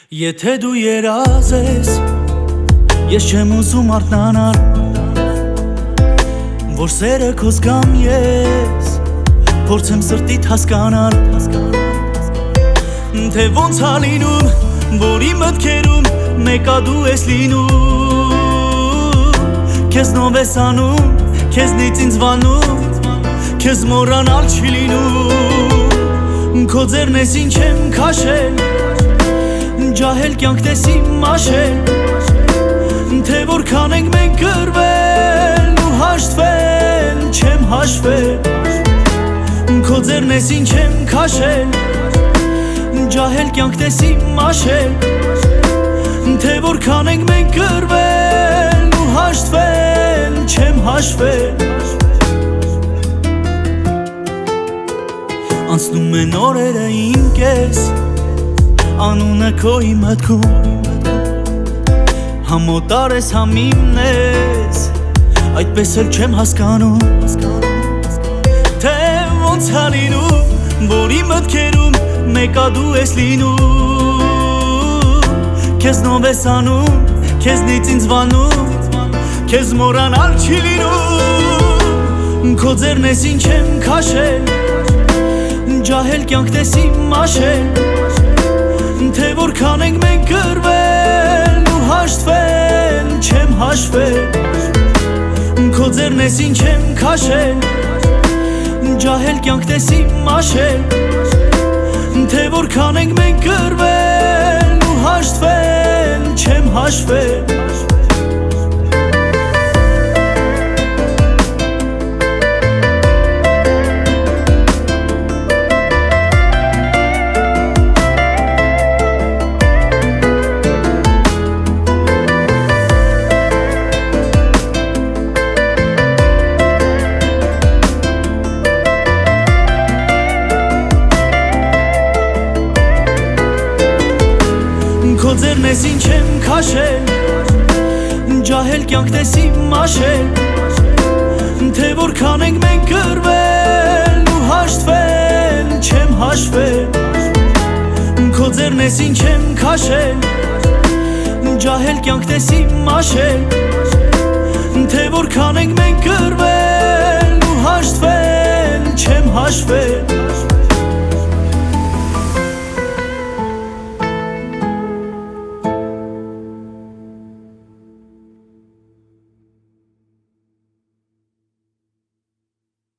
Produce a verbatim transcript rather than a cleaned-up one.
Եթե դու երազ ես, ես չեմ ուզում արթնանալ, որ սերը քո զգամ ես, փորձեմ սրտիդ հասկանալ, թե ոնց ա լինում, որ իմ մտքերում մեկա դու ես լինում, քեզնով ես անում, քեզնից ինձ վանում, քեզ մոռանալ չի լինում, քո ձեռն ես ինչ եմ քաշել, ջահել կյանք տեսի մաշել, թե որքան ենք մենք գրվել ու հաշտվել, չեմ հաշվել, քո ձեռն ես ինչ եմ քաշել, ջահել կյանք տեսի մաշել, թե որքան ենք մենք գրվել ու հաշտվել, չեմ հաշվել։ Անցնում են օրերը իմ կես, անունը քո իմ մտքում, համոտար ես համ իմն ես, այդպես էլ չեմ հասկանում, թե ոնց ա լինում, որ իմ մտքերում մեկա դու ես լինում, քեզնով ես անում, քեզնից ինձ վանում, քեզ մոռանալ չի լինում, քո ձեռն ես ինչ եմ քաշել, ջահել կյանք տեսի մաշել, թե որքան ենք մենք գրվել ու հաշտվել, չեմ հաշվել, քո ձեռն ես ինչ եմ քաշել, ջահել կյանք տեսի մաշել, թե որքան ենք մենք գրվել ու հաշտվել, չեմ հաշվել։ Քո ձեռն ես ինչ եմ քաշել, ջահել կյանք տեսի մաշել, թե որքան ենք մենք գրվել ու հաշտվել, չեմ հաշվել, քո ձեռն ես ինչ եմ քաշել, ջահել կյանք տեսի մաշել, թե որքան ենք մենք գրվել ու հաշտվել, չեմ հաշվել։